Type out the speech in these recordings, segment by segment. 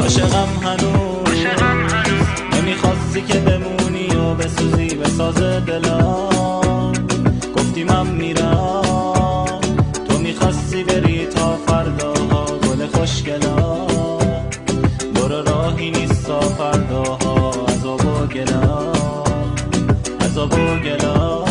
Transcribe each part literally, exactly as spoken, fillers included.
عاشقم هنوز نمیخواستی که بمونی و بسوزی به ساز دلم. گفتی من میرم، تو میخواستی بری تا فرداها گل خوشگلم. برو راهی نیست تا فرداها عذاب و گلم، عذاب و گلم.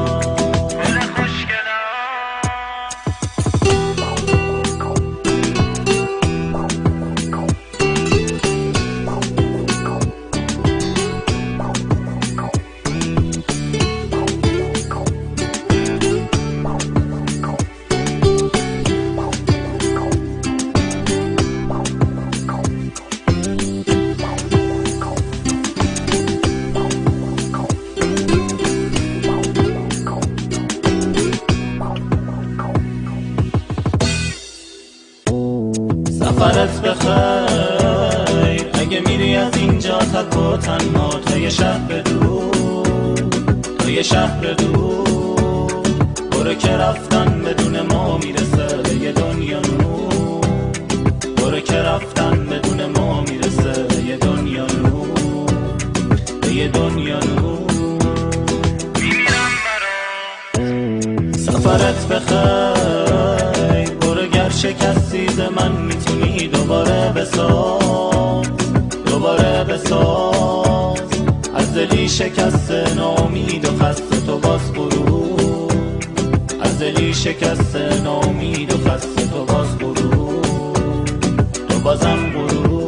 سفرت بخیر اگه میری از اینجا تک و تنها تا یه شهر دور، تا یه شهر دور. برو که رفتن بدون ما میرسه به یه دنیا نور. برو که رفتن بدون ما میرسه به یه دنیا نور، به یه دنیا نور. میمیرم برات سفرت بخیر، برو گر شکستی ز من میتونی دوباره بساز، دوباره بساز. از دلی شکسته ناامید و خسته تو باز برو، از دلی شکسته ناامید و خسته تو باز برو، تو بازم برو.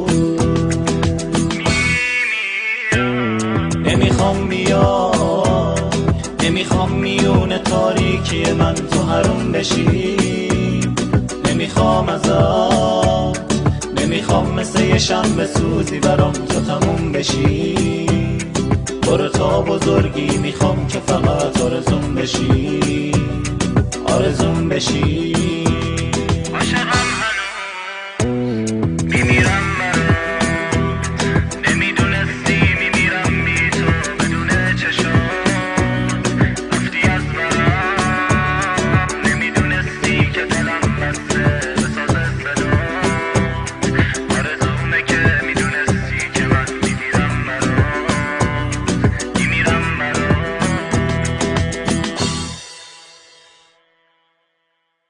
نمیخوام بیاد، نمیخوام میون تاریکی من تو حروم بشی. نمیخوام ازت، نمیخوام مثل یه شنبه سوزی برام تو تموم بشی. برو تا بزرگی میخوام که فقط آرزوم بشی، آرزوم بشی.